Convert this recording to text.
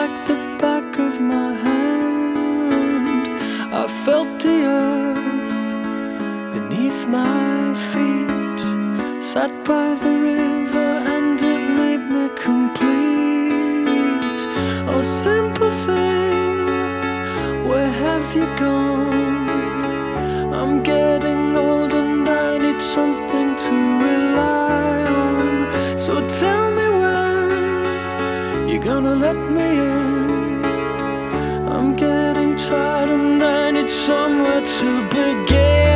like the back of my hand. I felt the earth beneath my feet, sat by the river and it made me complete. Oh, simple thing, where have you gone? I'm getting old and I need something to rely on. So tell me when you're gonna let me in. I'm getting tired and I need somewhere to begin.